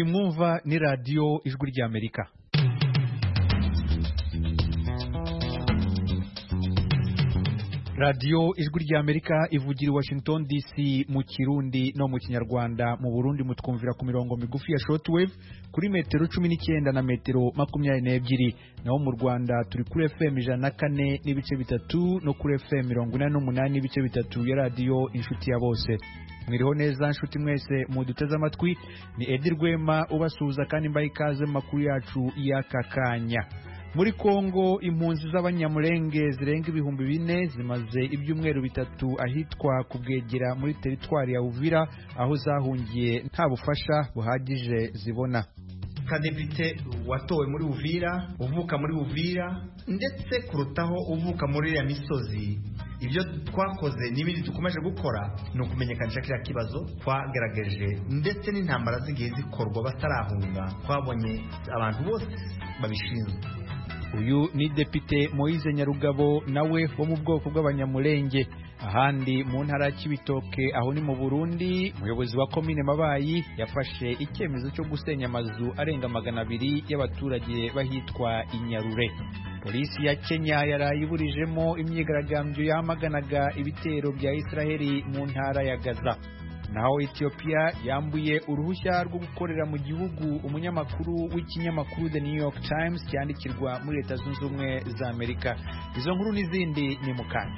iyi mwumva ni radiyo ijwi ry'Amerika. radiyo ijwi ry'Amerika ivugira i Washington DC mu Kirundi no mu Kinyarwanda. Mu Burundi mutwumvira ku mirongo migufi ya shortwave kuri metero 19 na metero 22, naho mu Rwanda turi kuri FM 104 n'ibice bitatu no kuri FM 48 n'ibice bitatu ya radiyo inshuti ya bose. Mwiriho neza nshuti mwese muduteze amatwi, ni Edi Rwema ubasuhuza kandi mbaye ikaze mu makuru yacu y'aka kanya. Muri Kongo impunzi z'abanyamulenge zirenga 4,000 zimaze ibyumweru bitatu ahitwa kubwegera muri teritwari ya Uvira, aho zahungiye nta bufasha buhagije zibona. Kadepite watowe muri Uvira, uvuka muri Uvira, ndetse kurutaho uvuka muri ya misozi. Ibyo twakoze n'ibindi dukomeje gukora ni ukumenyekanisha kiriya kibazo twagerageje, ndetse n'intambara zigiye zikorwa batarahunga. Twabonye abantu bose babishinzwe. Uyu ni Depite Moise Nyarugabo, nawe wo mu bwoko bw'abanyamulenge. Ahandi mu ntara y'Ibitoke, aho ni mu Burundi, umuyobozi wa komine Mabayi yafashe icyemezo cyo gusenya amazu arenga 200 y'abaturage bahitwa Inyarure. Polisi ya Kenya yarayiburijemo imyigaragambyo yamaganaga ibitero bya Israeli mu ntara ya Gaza. Naho Ethiopia yambuye uruhushya rwo gukorera mu gihugu umunyamakuru w'ikinyamakuru The New York Times cyandikirwa muri Leta Zunze Ubumwe za Amerika. Izo nkuru n'izindi ni mukanya.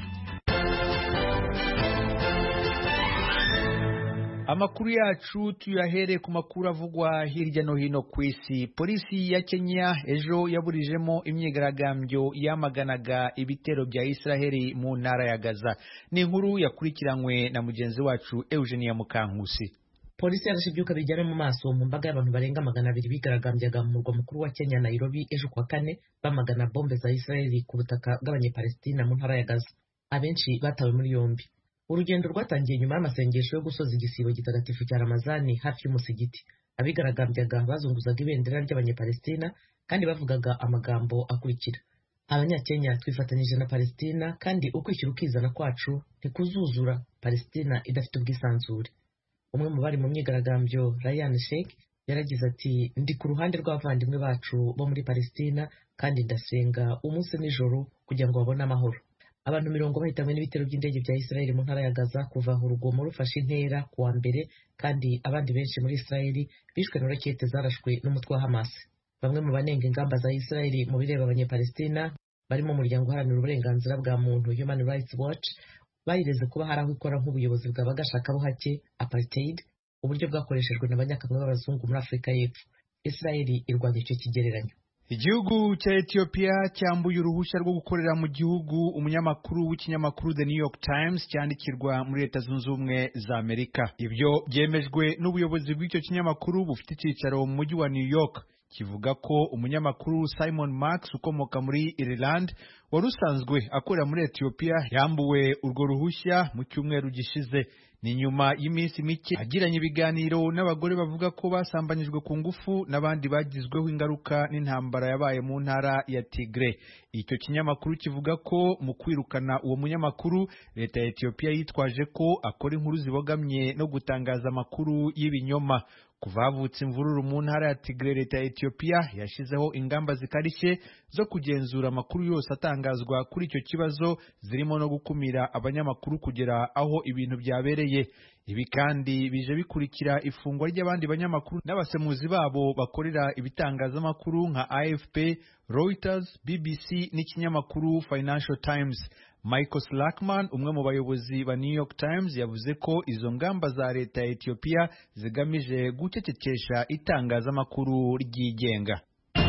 Amakuru yacu tuyahere ku makuru avugwa hirya no hino ku isi. Polisi ya Kenya ejo yaburijemo imyigaragambyo yamaganaga ibitero bya Israeli mu ntara ya Gaza. Ni inkuru yakurikiranywe na mugenzi wacu Eugenia Mukankusi. Polisi yarashibyuka bijyana mu maso mu mbaga y'abantu barenga 200 bigaragambyaga mu murwa mukuru wa Kenya Nairobi ejo kwa kane, bamagana bombe za Israeli ku butaka bw'abanyepalestina mu ntara ya Gaza. Abenshi batawe muri yombi. Urugendo rwatangiye nyuma y'amasengesho yo gusoza igisibo gitagatifu cya Ramazani hafi y'umusigiti. Abigaragambyaga bazunguzaga ibendera ry'abanyepalestina kandi bavugaga amagambo akurikira: Abanyakenya twifatanyije na Palestina, kandi ukwishyira ukizana kwacu ntikuzuzura Palestina idafite ubwisanzure. Umwe mu bari mu myigaragambyo, Ryan Sheikh, yaragize ati: ndi ku ruhande rw'abavandimwe bacu bo muri Palestina kandi ndasenga umunsi n'ijoro kugira ngo babone amahoro. Abantu 40 bahitanwe n'ibitero by'indege bya Israeli mu ntara ya Gaza kuva aho urugomo rufashe intera kuwa mbere, kandi abandi benshi muri Israeli bishwe na rakete zarashwe n'umutwe wa Hamas. Bamwe mu banenga ingamba za Israeli mu bireba abanyepalestina barimo umuryango uharanira uburenganzira bwa muntu Human Rights Watch bayireze kuba hari aho ikora nk'ubuyobozi bw'abagashakabuhake apartheid, uburyo bwakoreshejwe n'abanyakamwe b'abazungu muri Afurika y'Epfo. Israeli irwanya icyo kigereranyo. Igihugu cya Ethiopia cyambuye uruhushya rwo gukorera mu gihugu umunyamakuru w'ikinyamakuru The New York Times cyandikirwa muri Leta Zunze Ubumwe za Amerika. Ibyo byemejwe n'ubuyobozi bw'icyo kinyamakuru bufite icyicaro mu mujyi wa New York. Kivuga ko umunyamakuru Simon Marks ukomoka muri Ireland wari usanzwe akorera muri Ethiopia yambuwe urwo ruhushya mu cyumweru gishize. Ni nyuma y'iminsi mike agiranye ibiganiro n'abagore bavuga ko basambanyijwe ku ngufu n'abandi bagizweho ingaruka n'intambara yabaye mu ntara ya Tigray. Icyo kinyamakuru kivuga ko mu kwirukana uwo munyamakuru, leta ya Ethiopia yitwaje ko akora inkuru zibogamye no gutangaza amakuru y'ibinyoma. Kuva havutse imvururu mu ntara ya Tigray, leta ya Ethiopia yashizeho ingamba zikarishye zo kugenzura amakuru yose atangazwa kuri icyo kibazo, zirimo no gukumira abanyamakuru kugera aho ibintu byabereye. Ibi kandi bije bikurikira ifungwa ry'abandi banyamakuru n'abasemuzi babo bakorera ibitangazamakuru nka AFP, Reuters, BBC n'ikinyamakuru Financial Times. Michael Slackman, umwe mu bayobozi ba New York Times, yavuze ko izo ngamba za leta ya Ethiopia zigamije gucecekesha itangazamakuru ryigenga.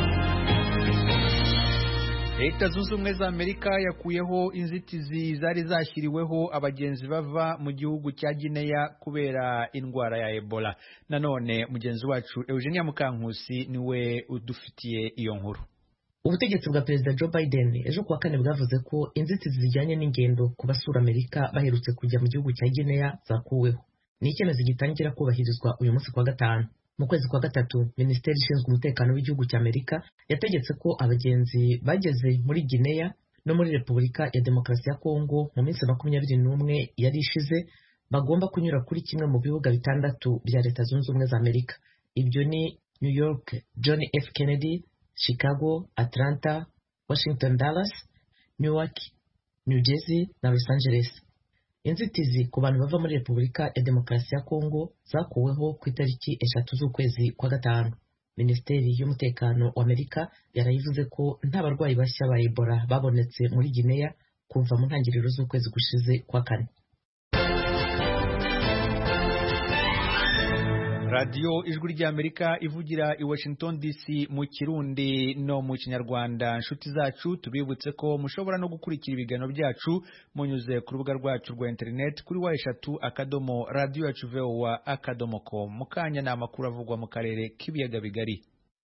Leta Zunze Ubumwe za Amerika yakuyeho inzitizi zari zashyiriweho abagenzi bava mu gihugu cya Guinea kubera indwara ya Ebola. Nanone mugenzi wacu Eugenia Mukankusi niwe udufitiye iyo nkuru. Ubutegetsi bwa Perezida Joe Biden ejo kuwa kane bwavuze ko inzitizi zijyanye n'ingendo ku basura Amerika baherutse kujya mu gihugu cya Guinea zakuweho. Ni icyemezo gitangira kubahirizwa uyu munsi kwa gatanu. Mu kwezi kwa gatatu, Minisiteri ishinzwe umutekano w'igihugu cya Amerika yategetse ko abagenzi bageze muri Guinea no muri Repubulika ya Demokarasi ya Kongo mu minsi 21 yari ishize bagomba kunyura kuri kimwe mu bibuga bitandatu bya Leta Zunze Ubumwe za Amerika. Ibyo ni New York John F Kennedy, Chicago, Atlanta, Washington Dallas, Newark, New Jersey na Los Angeles. Inzitizi ku bantu bava muri Repubulika ya Demokarasi ya Kongo zakuweho ku itariki 3 z'ukwezi kwa gatanu. Minisiteri y'umutekano wa Amerika yarayivuze ko nta barwayi bashya ba Ebola babonetse muri Guinea kuva mu ntangiriro z'ukwezi gushize kwa kane. Radio Ijwi ry'Amerika ivugira i Washington DC mu Kirundi no mu Kinyarwanda. Nshuti zacu tubibutse ko mushobora no gukurikira ibiganiro byacu munyuze ku rubuga rwacu rwa internet kuri wa3.radio.voa.com. Mukanya na makuru avugwa mu karere k'ibiyaga bigari.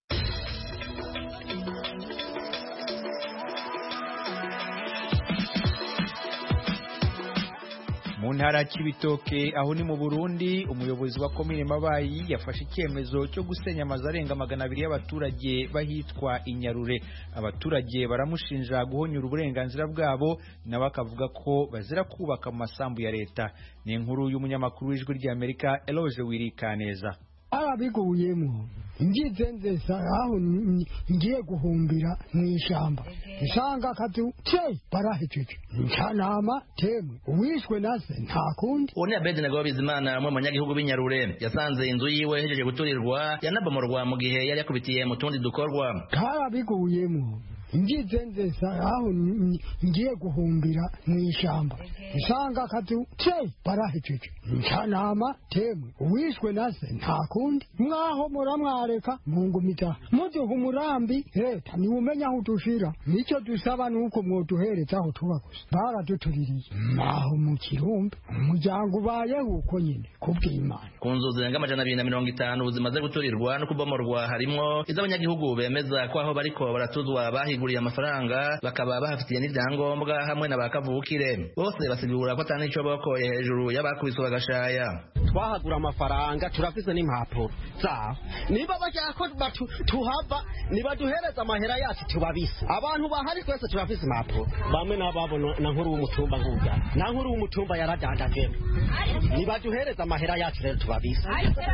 Mu ntara Kibitoke aho ni mu Burundi, umuyobozi wa komine Mabayi yafashe icyemezo cyo gusenya amazu arenga 200 y'abaturage bahitwa Inyarure. Abaturage baramushinja guhonyura uburenganzira bwabo nawe akavuga ko bazira kubaka mu masambu ya leta. Ni inkuru y'umunyamakuru w'Ijwi ry'Amerika Eloge Wirikaneza. Arabiguyemo ngizenze aho ngiye guhumbira mu ishamba isanga katu barahejeje ncanama temwe uwishwe nase nta kundi. Oni Abednego Bizimana mu manyagihugu b'Inyarure yasanze inzu yiwe hejeje guturirwa yanabomorwa mu gihe yari yakubitiye mu tundi dukorwa. Arabiguyemo ngizenze aho ngiye guhumbira mu ishamba isanga katu barahejeje ncanama temwe uwishwe nase nta kundi. Mwaho muramwareka mungumita muduha umurambi leta ni umenya aho dushira nicyo dusaba nuko mwoduhereza aho tubagusa baradutuririye naho mu Kirumbi umuryango ubayeho uko nyine kubw'Imana. Ku nzu zirenga 250 zimaze guturirwa no kubomorwa harimo iz'abanyagihugu bemeza ko aho bariko baratuzwa bahiguriye amafaranga bakaba bahafitiye n'ibyangombwa hamwe n'abakavukire. Bose basigura ko atani ico bakoye hejuru y'abakubiswa bagashaya. Twahagura amafaranga turafise n'impapuro zaho niba bajya ko tuhava niba duhereza amahera yacu tubabise abantu bahari twese turafise impapuro. Bamwe nababona na nkuru w'umutumba nguga na nkuru w'umutumba yaradandaje niba duhereza amahera yacu rero tubabise.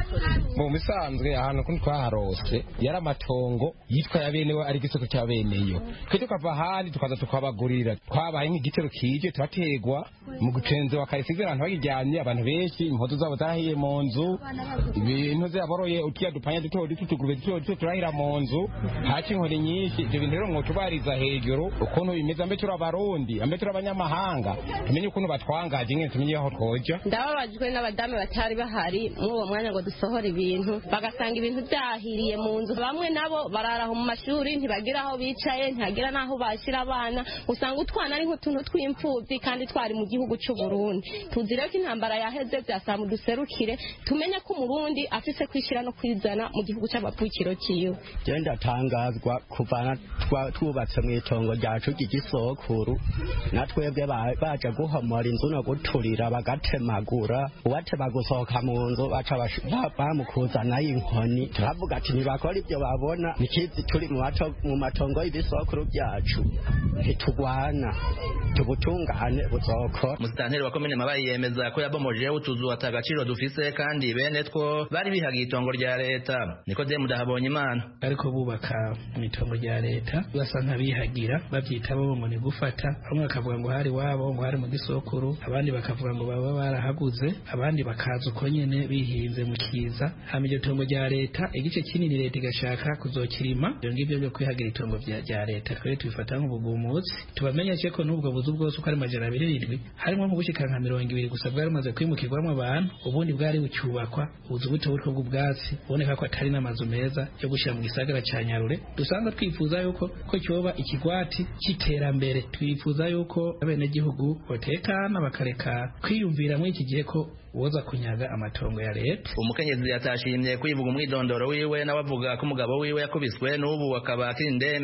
Mu misanzwe ahantu kundi twaharose yari amatongo yitwa yabenewe ari gisoko cya beneyo kwe tukava handi tukaza tukabagurira twabaye nk'igitero kije turategwa mu gucenze wa karisize abantu bagijyanye abantu benshi impozo zabo zahiye mu nzu ibintu zaboroye utiya dupanya duto tutugurube duto turahira mu nzu haci inkoni nyinshi ibyo bintu rero mwotubariza hejuru ukuntu bimeze ambe turabarundi ambe turabanyamahanga tumenye ukuntu batwangaje nyine tumenye aho twoja. Ndababajwe n'abadame batari bahari muri uwo mwanya ngo dusohore ibintu bagasanga ibintu byahiriye mu nzu. Bamwe nabo bararaho mu mashuri ntibagira aho bicaye ntagira naho bashira abana usanga utwana ari nk'utuntu tw'imfubyi kandi twari mu gihugu cy'u Burundi. Tuzire ko intambara yaheze byasamu duserukire tumenye ko umurundi afise kwishira no kwizana mu gihugu cy'abapfukiro kiyo. Genda tangazwa kuvana twubatse mu itongo ryacu ry'igisokuru natwebwe baje guhomora inzu no guturira bagatemagura uwateba gusohoka mu nzu baca bamukuzana inkoni. Turavuga ati nibakora ibyo babona nikizi turi mu matongo y'ibisokuru byacu ntitugwana tubutungane buzokora. Musitanteri wa komine Mabayi yemeza ko yabomoje utuzu atagaciro dufise kandi bene two bari bihagiye itongo rya leta. Nikodemu Dahabonye Imana ariko bubaka mu itongo rya leta basa nkabihagira babyita bo ngo ni gufata. Bamwe bakavuga ngo hari wabo ngo hari mu gisokuru abandi bakavuga ngo baba barahaguze abandi bakaza uko nyene bihinze mu kiza. Hama iryo tongo rya leta igice kinini leta igashaka kuzokirima ibyo ngibyo byo kwihagira itongo rya leta twere tubifata nk'ubugumutsi. Tubamenyeshe ko n'ubwo buzu bwose uko ari 207 harimo nko gushika nka 200 gusa bwari maze kwimukirwamo abantu ubundi bwari bucyubakwa ubuzu buto bwo bw'ubwatsi uboneka ko atari n'amazu meza yo gushira mu gisagara ca Nyarure. Dusanga twifuza yuko cyoba ikigwati cy'iterambere. Twifuza yuko abene gihugu botekana bakareka kwiyumvira muri iki gihe ko woza kunyaga amatongo ya leta. Umukenyezi yatashimye kwivuga umwidondoro wiwe n'abavuga ko umugabo wiwe yakubiswe n'ubu akaba akiri ndembe.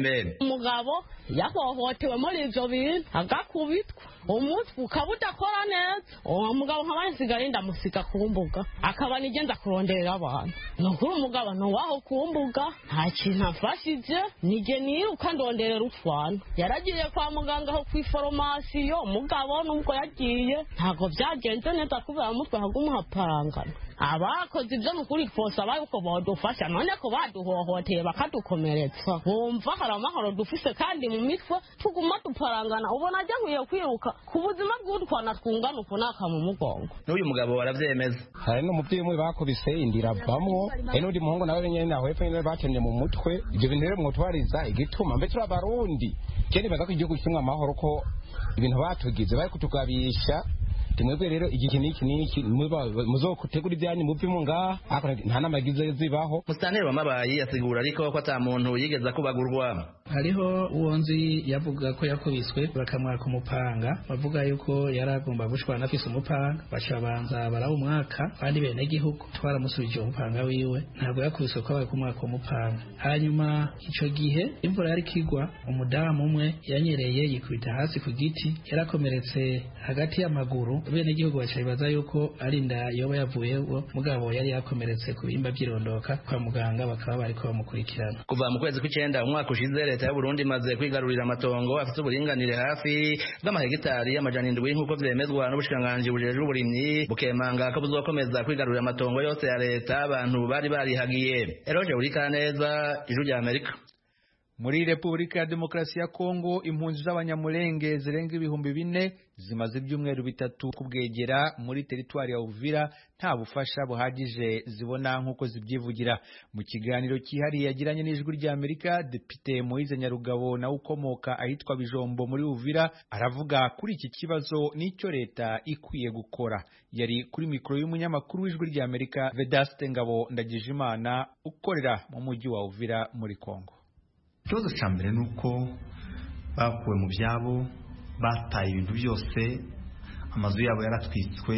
umugabo yahohotewe muri ivyo bintu agakubitwa umutwe ukaba udakora neza uwo mugabo nkaba nsigaye ndamusiga ku mbuga akaba nigenda kuronderera abantu nukuri umugabo ntuwaho ku mbuga nta kintu afashije nije niruka ndonderera utwana yaragiye kwa muganga aho kw'iforomasiyo umugabo nubwo yagiye ntabwo byagenze neza kubera umutwe hagumuhaparangana abakoze ibyo nukuri kose abayuko bodufasha none ko baduhohoteye bakadukomeretsa wumva hari amahoro dufise kandi mu mitwe tuguma duparangana ubona ajya nkwiye kwiruka ku buzima bw'utwana twungana uko naka mu mugongo n'uyu mugabo aravyemeza hari n'umuvyeyi umwe bakubise indira bamwo n'undi muhungu nawe nyene naho hepfo nyene batemye mu mutwe ivyo bintu rero mwotwariza igituma mbe turi abarundi kene baza ko igihugu kimwe amahoro ko ibintu batugize bari kutugabisha timwebwe rero igiki niki muzokutegura ibyanyu muvimo ngaha nta namagize zibaho Musitanteri w'Amabayi asigura ariko ko ata muntu yigeza kubagurwa hariho uwonzi yavuga ko yakubiswe bakamwaka umupanga bavuga yuko yaragomba gushwana afise umupanga bacabanza barawumwaka kandi bene gihugu twaramusubije umupanga wiwe ntabwo yakubiswe ko bari kumwaka umupanga hanyuma ico gihe imvura yari kigwa umudamu umwe yanyereye yikubita hasi ku giti yarakomeretse hagati y'amaguru bene gihugu bacabibaza yuko ari inda yoba yavuyeho mugabo yari yakomeretse ku bihimba by'irondoka kwa muganga bakaba bariko bamukurikirana kuva mu kwezi kw'icenda umwaka ushize leta y'u Burundi imaze kwigarurira amatongo afite uburinganire hafi bw'amahegitari y'amajana 7 nk'uko vyemezwa n'ubushikiranganji bujejwe uburimyi bukemanga ko buzokomeza kwigarurira amatongo yose ya leta abantu bari barihagiye Eroje Urikaneza Ijwi rya Amerika. Muri Repubulika ya Demokarasi ya Kongo impunzi z'abanyamulenge zirenga 4,000 zimaze ibyumweru bitatu kubwegera muri teritwari ya Uvira nta bufasha buhagije zibona nk'uko zibyivugira. Mu kiganiro cyihariye yagiranye n'Ijwi rya Amerika, Depite Moise Nyarugabo na ukomoka ahitwa Bijombo muri Uvira aravuga kuri iki kibazo n'icyo leta ikwiye gukora. Yari kuri mikoro y'umunyamakuru w'Ijwi rya Amerika Vedaste Ngabo Ndagijimana ukorera mu mujyi wa Uvira muri Kongo. Ikibazo cya mbere ni uko bakuwe mu byabo bataye ibintu byose amazu yabo yaratwitswe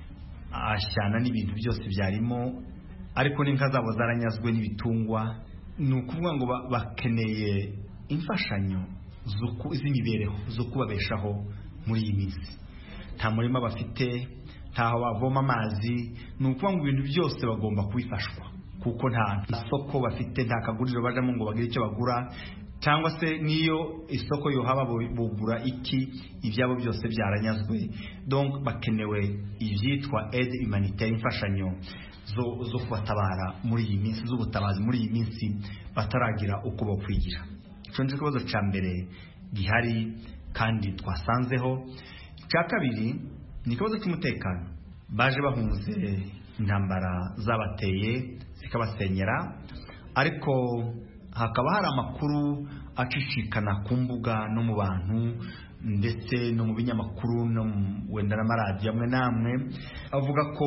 ashyana n'ibintu byose byarimo ariko n'inka zabo zaranyazwe n'ibitungwa ni ukuvuga ngo bakeneye imfashanyo z'imibereho zo kubabeshaho muri iyi minsi nta murima bafite ntaho bavoma amazi ni ukuvuga ngo ibintu byose bagomba kubifashwa kuko nta isoko bafite nta kaguriro bajamo ngo bagire icyo bagura cyangwa se niyo isoko yohaba bugura iki ibyabo byose byaranyazwe donc bakenewe ibyitwa aide humanitaire imfashanyo zo kubatabara muri iyi minsi z'ubutabazi muri iyi minsi bataragira uko bakwigira. Ico ni ikibazo cya mbere gihari kandi twasanzeho. Cya kabiri ni ikibazo cy'umutekano baje bahunze intambara zabateye zikabasenyera ariko hakaba hari amakuru acishikana ku mbuga no mu bantu ndetse no mu binyamakuru no wenda n'amaradiyo amwe namwe avuga ko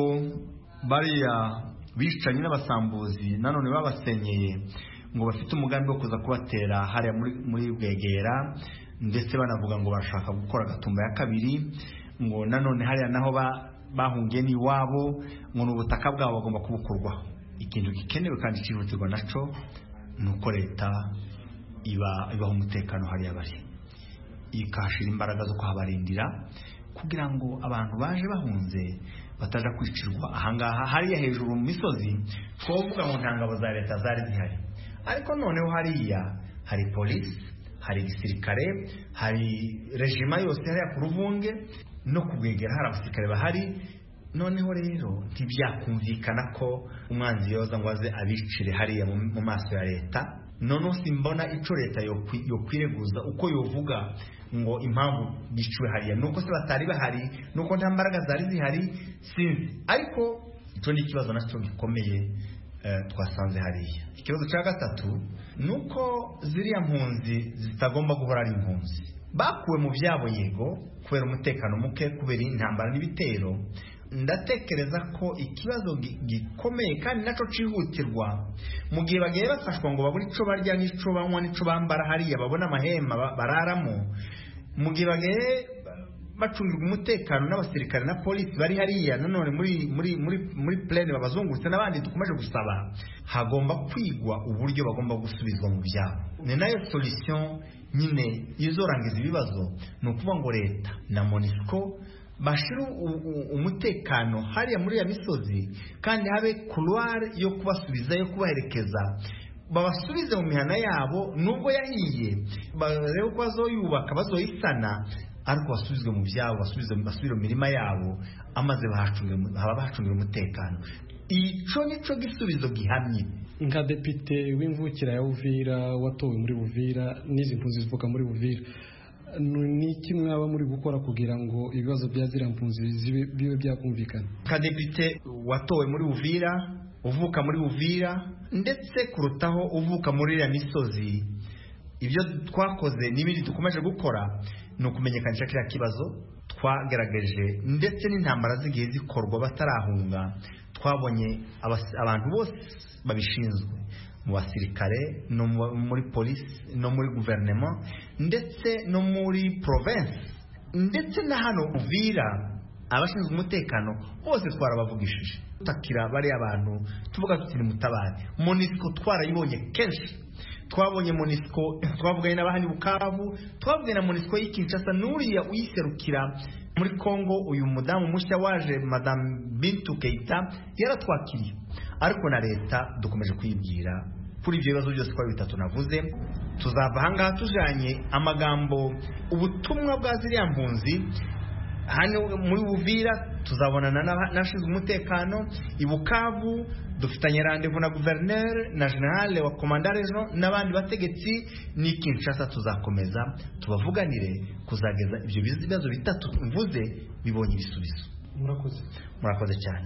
bariya bicanye n'abasambuzi nanone babasenyeye ngo bafite umugambi wo kuza kubatera hariya muri Bwegera ndetse banavuga ngo bashaka gukora Gatumba ya kabiri ngo nanone hariya naho bahungiye n'iwabo ngo n'ubutaka bwabo bagomba kubukurwaho. Ikintu gikenewe kandi cyihutirwa naco nuko leta ibaho umutekano hariya bari ikashira imbaraga zo kuhabarindira kugira ngo abantu baje bahunze bataja kwicirwa ahangaha hariya hejuru mu misozi twovuga ngo ntangabo za leta zari zihari ariko noneho hariya hari polisi hari gisirikare hari regima yose hariya ku Ruvunge no kubwegera hari abasirikare bahari noneho rero ntibyakumvikana ko umwanzi yoza ngo aze abicire hariya mu maso ya leta noneho simbona ico leta yo kwireguza uko yovuga ngo impamvu biciwe hariya nuko se batari bahari nuko nta mbaraga zari zihari sinzi ariko ico ni ikibazo nacyo gikomeye twasanze hariya. Ikibazo cya gatatu nuko ziriya mpunzi zitagomba guhora ari impunzi bakuwe mu byabo yego kubera umutekano muke kubera intambara n'ibitero. Ndatekereza ko ikibazo gikomeye kandi naco cihutirwa mu gihe bagiye bafashwa ngo baburi ico barya n'ico banywa n'ico bambara hariya babona amahema bararamo mu gihe bagiye bacungirwa umutekano n'abasirikare na polisi bari hariya nanone muri plane babazungurutse n'abandi dukomeje gusaba hagomba kwigwa uburyo bagomba gusubizwa mu byabo. Ni nayo solution nyine izorangiza ibibazo, ni ukuvuga ngo leta na MONUSCO bashira umutekano hariya muri ya misozi kandi habe couloir yo kubasubiza yo kubaherekeza babasubize mu mihana yabo nubwo yahiye barebe ko bazoyubaka bazoyisana ariko basubizwe mu byabo basubire mu mirima yabo amaze bahacungira umutekano. Ico nico gisubizo gihamye. Nka depite w'imvukira ya Uvira watowe muri Uvira n'izi mpunzi zivuka muri Uvira, ni iki mwaba muri gukora kugira ngo ibibazo bya ziriya mpunzi bibe byakumvikana? Nka depite watowe muri Uvira uvuka muri Uvira ndetse kurutaho uvuka muri ya misozi, ibyo twakoze n'ibindi dukomeje gukora ni ukumenyekanisha kiriya kibazo twagerageje, ndetse n'intambara zigiye zikorwa batarahunga twabonye abantu bose babishinzwe mu basirikare no muri polisi no muri guverinoma ndetse no muri province ndetse na hano Uvira abashinzwe umutekano bose twarabavugishije takira bari abantu tuvuga tuti ni mutabare. MONUSCO twarayibonye kenshi, twabonye MONUSCO, twavuganye n'abahani Bukavu, twavuganye na MONUSCO y'Kinshasa n'uriya uyiserukira muri Kongo, uyu mudamu mushya waje Madame Bintou Keita yaratwakiriye, ariko na leta dukomeje kuyibwira kuri ibyo bibazo byose kwa bitatu navuze. Tuzava ahangaha tujanye amagambo ubutumwa bwa ziriya mpunzi hano muri Uvira, tuzabonana n'abashinzwe umutekano i Bukavu, dufitanye rendezvous na gouverneur na general wa commandant regional n'abandi bategetsi ni Kinshasa. Tuzakomeza tubavuganire kuzageza ibyo bibazo bitatu mvuze bibonye ibisubizo. Murakoze cyane.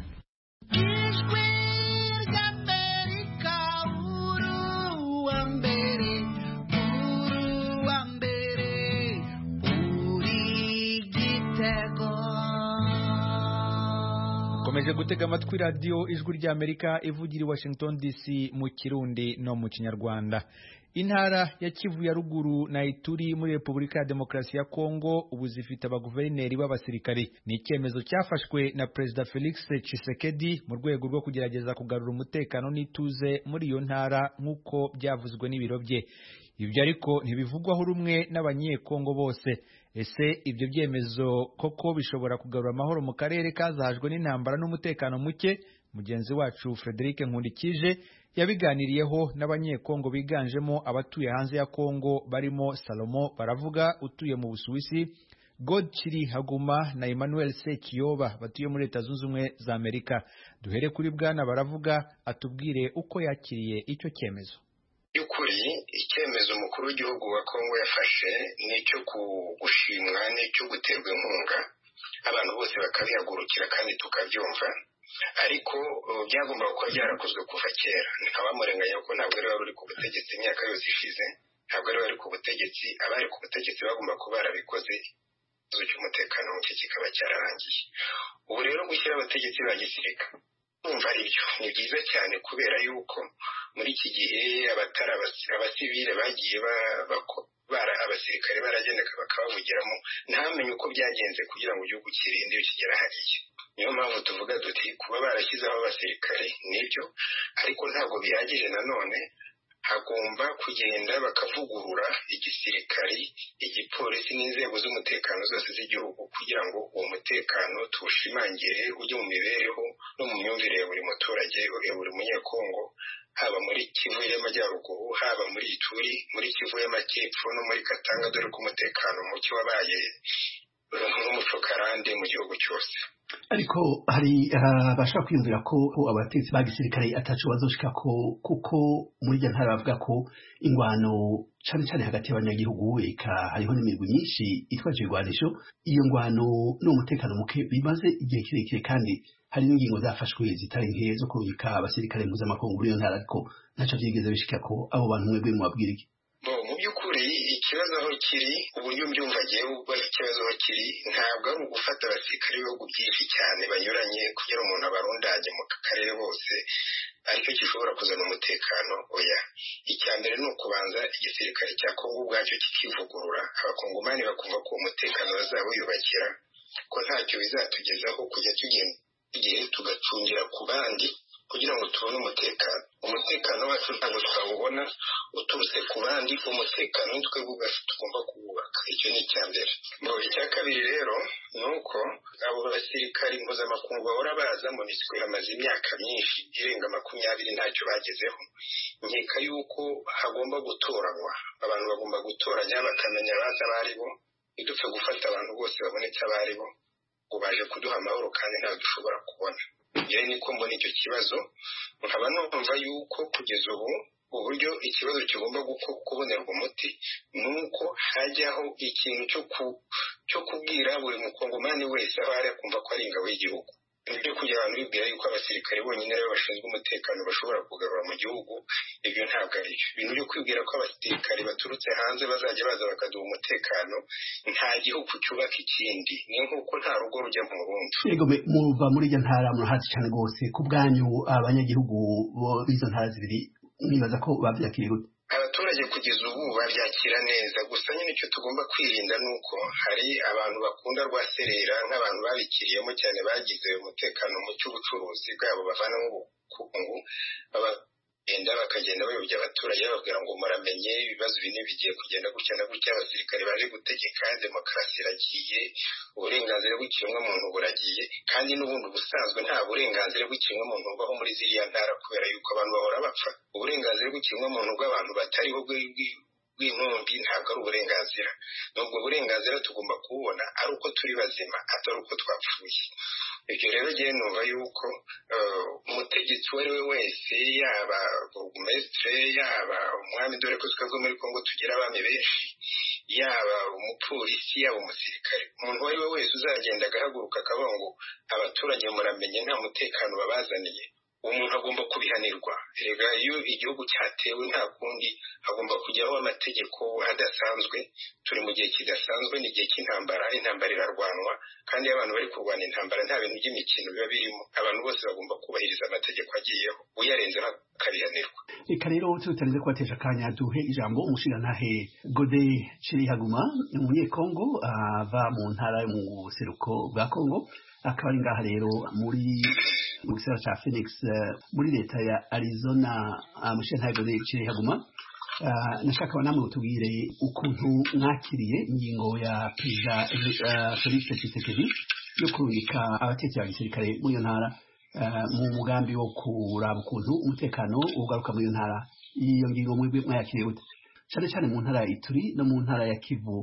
Komeje gutega amatwi radio Ijwi ry'Amerika ivugira i Washington DC mu Kirundi no mu Kinyarwanda. Intara ya Kivu ya ruguru na Ituri muri Repubulika ya Demokarasi ya Kongo ubu zifite abaguverineri b'abasirikari. Ni icyemezo cyafashwe na President Felix Tshisekedi mu rwego rwo kugerageza kugarura umutekano n'ituze muri iyo ntara nk'uko byavuzwe n'ibiro bye. Ibyo ariko ntibivugwaho rumwe n'abanyekongo bose. Ese ibyo byemezo koko bishobora kugarura amahoro mu karere kazahajwe n'intambara n'umutekano muke? Mugenzi wacu Frederic Nkundikije yabiganiriyeho n'abanyekongo biganjemo abatuye hanze ya Kongo barimo Salomo Baravuga utuye mu Busuwisi, Godchiri Haguma na Emmanuel Sekiyoba batuye muri Leta Zunze Ubumwe za Amerika. Duhere kuri Bwana Baravuga atubwire uko yakiriye icyo cyemezo. Y'ukuri icyemezo umukuru w'igihugu wa Kongo yafashe n'icyo gushimwa n'icyo guterwa inkunga abantu bose bakabihagurukira kandi tukabyumva, ariko byagomba kuba byarakozwe kuva kera. Ntabamurenganya ko ntabwo ari wari uri ku butegetsi imyaka yose ishize, ntabwo ari wari ku butegetsi, abari ku butegetsi bagomba kuba barabikoze, ikibazo cy'umutekano muke kikaba cyararangiye. Ubu rero gushyira abategetsi ba gisirikare umva ibyo ni byiza cyane, kubera yuko muri iki gihe abatari abasivile bagiye abasirikare baragendeka bakabavugiramo ntamenye uko byagenze kugira ngo igihugu kirinde kigera hariya. Niyo mpamvu tuvuga duti kuba barashyizeho abasirikare nibyo, ariko ntabwo bihagije. Nanone hagomba kugenda bakavugurura igisirikari, igipolisi n'inzego z'umutekano zose z'igihugu kugira ngo uwo mutekano tuwushimangire ujye mu mibereho no mu myumvire ya buri muturage, ya buri munyekongo, haba muri Kivu y'Amajyaruguru, haba muri Ituri, muri Kivu y'Amajyepfo no muri Katanga, dore ko umutekano muke wabaye nk'umuco karande mu gihugu cyose. Ariko hari abashaka kwiyumvira ko abategetsi ba gisirikare ataco bazoshika kuko muri iyo ntara bavuga ko ingwano cyane cyane hagati y'abanyagihugu eka hariho n'imirwi myinshi itwaje ibigwanisho. Iyo ngwano n'umutekano muke bimaze igihe kirekire, kandi hari n'ingingo zafashwe zitari nke zo kubika abasirikare mpuzamakungu muri iyo ntara, ariko ntaco vyigeze bishika ko abo bantu mwebwe mwabwira iki? Mu by'ukuri ikibazo aho kiri, uburyo mbyumva agiye ikibazo aho kiri ntabwo ari ugufata abasirikare b'ibihugu byinshi cyane banyuranye kugira umuntu abarundage mu karere bose aricyo gishobora kuzana umutekano. Oya, icya mbere ni ukubanza igisirikare cya Kongo ubwacyo kikivugurura, abakongomani bakumva ko umutekano bazawiyubakira ko ntacyo bizatugezaho kujya tugenda igihe tugacungira ku bandi kugira ngo tubone umutekano wacu ntabwo twawubona uturutse ku bandi, umutekano twebwe ubwacu tugomba kuwubaka. Icyo ni icya mbere. Icya kabiri rero ni uko abo basirikari mpuzamakungu bahora baza MONUSCO hamaze imyaka myinshi irenga 20 ntacyo bagezeho. Nkeka yuko hagomba gutoranywa, abantu bagomba gutoranya bakamenya abaza abaribo, ntidupfe gufata abantu bose babonetse abaribo ngo baje kuduha amahoro kandi ntabwo dushobora kubona. Iyo niko mbona icyo kibazo, nkaba numva yuko kugeza ubu uburyo ikibazo kigomba kubonerwa umuti nuko hajyaho ikintu cyo kubwira buri mukongomani wese aho ari akumva ko ari ingabo y'igihugu. Ibyo kugira abantu bibwira yuko abasirikare bonyine aribo bashinzwe umutekano bashobora kugarura mu gihugu, ibyo ntabwo ari byo. Ibintu byo kwibwira ko abasirikare baturutse hanze bazajya baza bakaduha umutekano, nta gihugu cyubaka ikindi, ni nk'uko nta rugo rujya mu rundi. Yego, muva muri iyo ntara murahazi cyane rwose. Ku bwanyu abanyagihugu b'izo ntara zibiri nibaza ko babyakiriye gute? Abaturage kugeza ubu babyakira neza, gusa nyine icyo tugomba kwirinda nuko hari abantu bakunda rwaserera nk'abantu babikiriyemo cyane, bagize umutekano mu cy'ubucuruzi bwabo bavanamo ubukungu, bakagenda bayobya abaturage bababwira ngo muramenye ibibazo bine bigiye kugenda gutya na gutya, abasirikare baje gutegeka, demokarasi iragiye, uburenganzira bw'ikiremwamuntu buragiye, kandi n'ubundi ubusanzwe nta burenganzira bw'ikiremwamuntu bubaho muri ziriya ntara kubera yuko abantu bahora bapfa. Uburenganzira bw'ikiremwamuntu bw'abantu batariho bw'intumbi ntabwo ari uburenganzira. Nubwo burenganzira tugomba kububona ari uko turi bazima, atari uko twapfuye. Ibyo rero ngiye numva yuko umutegetsi uwo ari we wese, yaba burugumesitire, yaba umwami, dore ko twebwe muri Kongo tugira abami benshi, yaba umupolisi, yaba umusirikare, umuntu uwo ari we wese uzagenda agahaguruka akavuga ngo abaturage muramenye nta mutekano babazaniye, umuntu agomba kubihanirwa. Erega iyo igihugu cyatewe nta kundi hagomba kujyaho amategeko adasanzwe. Turi mu gihe kidasanzwe, ni igihe cy'intambara, intambara irarwanwa, kandi iyo abantu bari kurwana intambara nta bintu by'imikino biba birimo. Abantu bose bagomba kubahiriza amategeko agiyeho, uyarenzeho akabihanirwa. Reka rero tutarinze kubatesha akanya duhe ijambo umushirantahe Godey Chirihaguma, umunyekongo ava mu ntara yo mu buseruko bwa Kongo, akaba ari ngaha rero mu gisagara cya Phoenix muri leta ya Arizona. Umushirantahe Godey Chirihaguma, nashaka namwe mutubwire ukuntu mwakiriye ingingo ya Perezida Felix Tshisekedi yo kurungika abatetsi ba gisirikare muri iyo ntara mu mugambi wo kuraba ukuntu umutekano ugaruka muri iyo ntara. Iyo ngingo mwebwe mwayakiriye gute, cyane cyane mu ntara ya Ituri no mu ntara ya Kivu?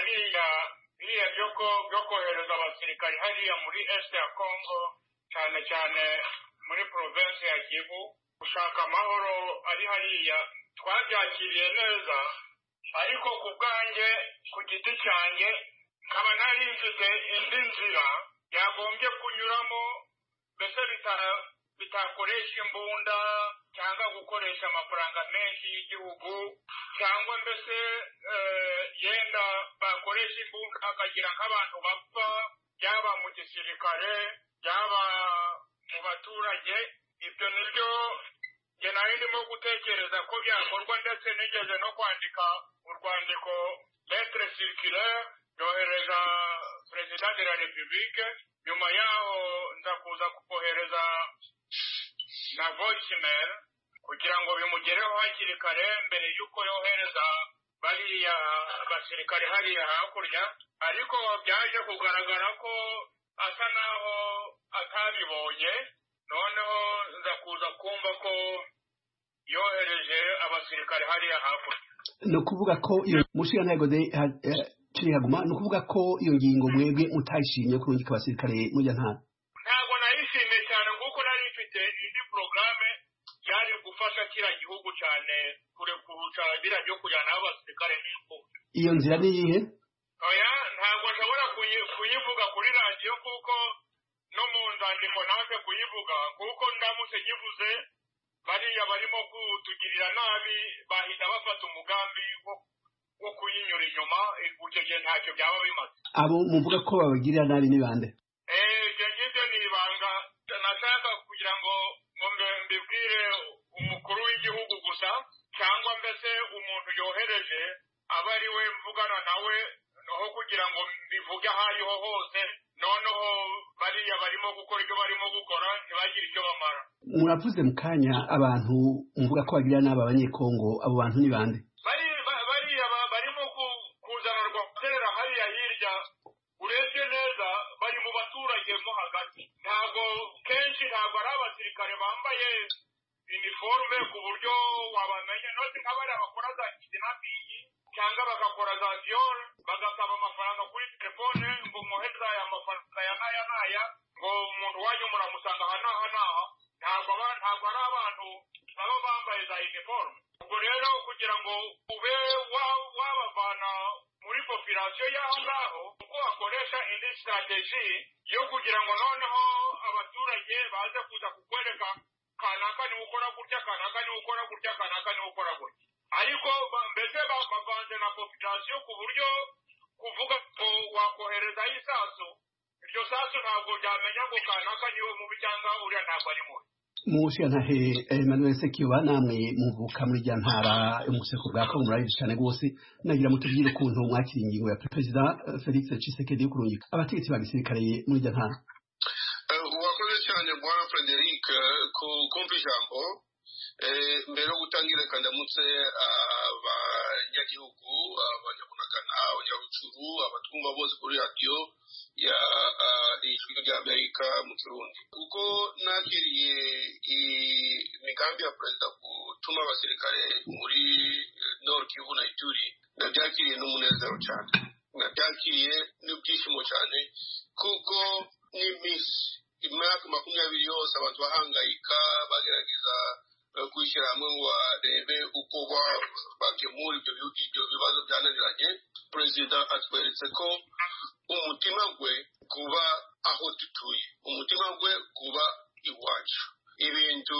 Hariya byo kohereza abasirikare hariya muri est ya Congo, cyane cyane muri province ya Kivu, gushaka amahoro ari hariya, twabyakiriye neza. Ariko ku bwanjye, ku giti cyanjye, nkaba nari mfite indi nzira yagombye kunyuramo, mbese bitakoresha imbunda cyangwa gukoresha amafaranga menshi y'igihugu, cyangwa mbese yenda bakoresha imbunda akagira nk'abantu bapfa, yaba mu gisirikare yaba mu baturage. Ibyo nibyo njye nari ndimo gutekereza ko byakorwa, ndetse nigeze no kwandika urwandiko lettre circulaire yohereza Perezida de la Republique. Nyuma yaho nza kuza kohereza na voicemail kugira ngo bimugereho hakiri kare mbere y'uko yohereza bariya basirikare hariya hakurya. Ariko byaje kugaragara ko asa naho atabibonye, noneho nza kuza kumva ko yohereje abasirikare hariya hakurya. Ni ukuvuga ko iyo mushirantahe Godey Chirihaguma, ni ukuvuga ko iyo ngingo mwebwe mutayishimye kurungika abasirikare muri iyo ntara? Ntabwo nayishimiye cyane, kuko nari mfite indi porogaramu yari gufasha kiriya gihugu cyane kurekuruca biriya byo kujyana abasirikare n'imfubyi. Iyo nzira ni iyihe? Oya, ntabwo nshobora kuyivuga kuri radiyo, kuko no mu nzandiko nanze kuyivuga, kuko ndamutse nyivuze bariya barimo kutugirira nabi bahita bafata umugambi wo kuyinyura inyuma. Icyo gihe ntacyo byaba bimaze. Abo muvuga ko babagirira nabi ni bande? Ibyo ngibyo ni ibanga. Nashaka kugira ngo mbibwire umukuru w'igihugu gusa, cyangwa mbese umuntu yohereje aba ari we mvugana nawe aho kugira ngo bivuge aho ariho hose noneho bariya barimo gukora ibyo barimo gukora ntibagire icyo bamara. Muravuze mu kanya abantu muvuga ko bagira n'aba abanyekongo, abo bantu ni bande? Bariya barimo kuzanarwa guterera hariya hirya, urebye neza bari mu baturage mo hagati, kenshi ntabwo ari abasirikare bambaye uniforme ku buryo wabamenya, nose nk'abariya bakora za kidnapping cyangwa bagakora za viol, bagasaba amafaranga kuri telefone ngo mwohereze aya mafaranga ya n'aya ngo umuntu wanyu muramusanga aha n'aha, ntabwo ari abantu baba bambaye za uniforme. ubwo rero kugira ngo ube wabavana muri population y'aho ngaho, uko wakoresha indi strategy yo kugira ngo noneho abaturage baze kuza kukwereka kanaka ni ukora gutya, kanaka ni ukora gutya, kanaka ni ukora gutya, ariko mbese bavanze na population ku buryo kuvuga ngo wakoherezaho isasu, iryo sasu ntabwo ryamenya ngo kanaka niwe mubi cyangwa uriya ntabwo ari mubi. Mushiyantahe Emmanuel Sekiyoba, namwe muvuka muri rya ntara y'umuseko bwa Kongo, murabizi cyane rwose, nagira mutubwire ukuntu mwakira ingingo ya Perezida Felix Tshisekedi yo kurungika abategetsi ba gisirikare muri rya ntara. Wakoze cyane bwana Frederic kumva ijambo. Mbere yo gutangira reka ndamutse abanyagihugu, abanyabunagana, abanyarucuru, abatwumva bose kuri radiyo ya ijwi ry'Amerika mu Kirundi. Kuko nakiriye imigambi ya perezida gutuma abasirikare muri Nord Kivu na Ituri, nabyakiriye n'umunezero cyane, nabyakiriye n'ibyishimo cyane, kuko n'iminsi imyaka 20 yose abantu bahangayika bagerageza kwishyira hamwe ngo barebe uko bakemura ibyo bibazo byananiranye. Perezida atweretse ko umutima gwe kuba aho dutuye, umutima gwe kuba iwacu, ibintu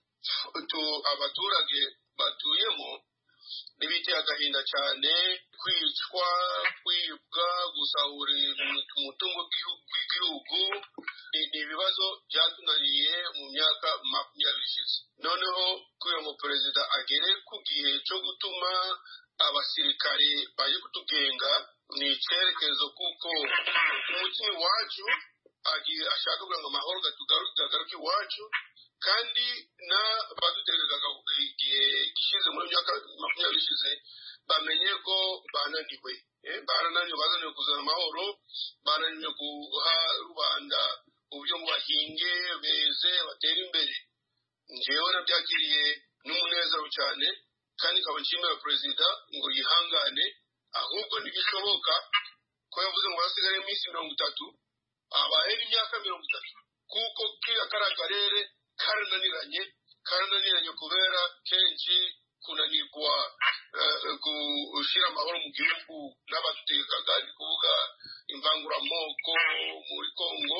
abaturage batuyemo n'ibiteye agahinda cyane, kwicwa, kwibwa, gusahura umutungo w'igihugu, ni ibibazo byatunaniye mu myaka 20 ishize. Noneho kugira ngo perezida agere ku gihe cyo gutuma abasirikare baje kutugenga ni icyerekezo, kuko umutima wacu ashaka kugira ngo amahoro gagaruke iwacu, kandi badutegerezaga igihe gishize muri myaka 20 ishize bamenye ko bananiwe, bazaniwe kuzana amahoro, bananiwe guha rubanda uburyo ngo bahinge, beze, batere imbere. Njyewe nabyakiriye n'umunezero cyane, kandi nkaba nshimira perezida ngo yihangane, ahubwo ntibishoboka ko yavuze ngo hasigare iminsi 30, abahe imyaka 30, kuko kiriya karere karananiranye kubera kenshi kunanirwa gushyira amahoro mu gihugu n'abadutegekaga, ni kuvuga imvanguramoko muri Kongo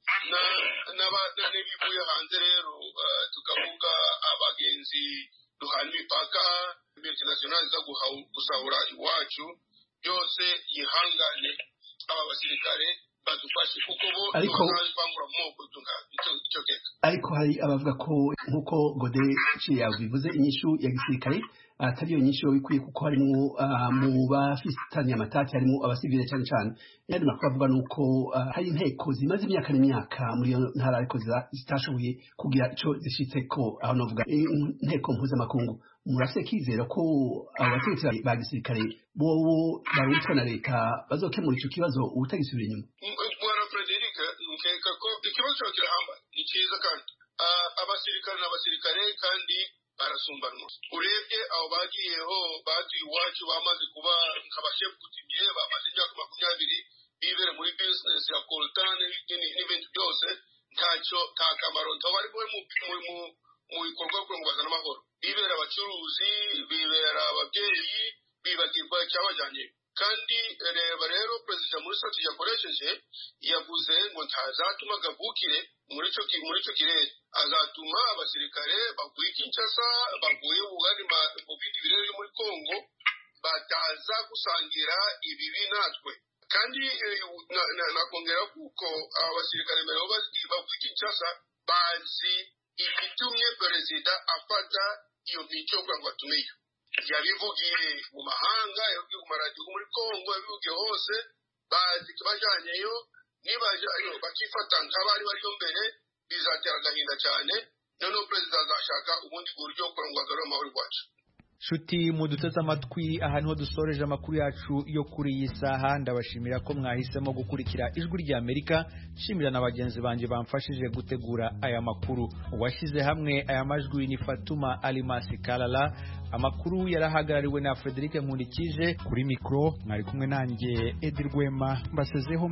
n'ibivuye hanze. Rero tukavuga abagenzi duhana imipaka, multinational za gusahura iwacu, byose yihangane, aba basirikare badufashe, kuko bo imvanguramoko ariko hari abavuga ko nk'uko Gode yabivuze, inyishu ya gisirikare atari yo nyinshi bikwiye, kuko harimo mu bafitanye amatati harimo abasivile cyane cyane. Yandi makuru avuga nuko hari inteko zimaze imyaka n'imyaka muri iyo ntara ariko zitashoboye kugira icyo zishitse ko, aho navuga inteko mpuzamakungu. Murafite kizera ko abategetsi ba gisirikare bobo barutwa na leta bazokemura icyo kibazo ubutagisubira inyuma? Bwana Frederic, nkeka ko ikibazo cyo kirahamba, ni cyiza, kandi abasirikare n'abasirikare kandi barasumbanwa. Urebye abo bagiyeho batuye iwacu bamaze kuba nk'abashefu kutimye, bamaze imyaka 20 bibere muri business ya coltane n'ibintu byose, nta kamaro bari mu bikorwa byo ngo bazane amahoro. Bibera abacuruzi, bibera ababyeyi, bibagirwa icyabajyanye. Kandi reba rero perezida muri strategy yakoresheje yavuze ngo ntazatuma gavukire muri icyo kirere, azatuma abasirikare bavuye Kinshasa, bavuye Uganda, mu bindi birere muri Kongo, bataza gusangira ibibi natwe. Kandi nakongera kuko abasirikare mbere bavuye Kinshasa bazi igitumye perezida afata iyo mico kugira ngo atumeyo. yabivugiye mu mahanga, yabivugiye ku maradiyo muri Kongo, yabivugiye hose, bazi bajyanyeyo, nibajyayo bakifata nk'abari bariyo mbere bizatera agahinda cyane, noneho perezida azashaka ubundi buryo kugira ngo agarure amahoro iwacu. Shuti muduteze amatwi, aha niho dusoreje amakuru yacu yo kuri iyi saha. Ndabashimira ko mwahisemo gukurikira Ijwi rya Amerika. Shimira na bagenzi banjye bamfashije gutegura aya makuru. Uwashyize hamwe aya majwi ni Fatuma Alimasi Kalala. Amakuru yarahagarariwe na Frederic Nkundikije. Kuri mikro mwari kumwe nanjye Edi Rwema. Mbasezeho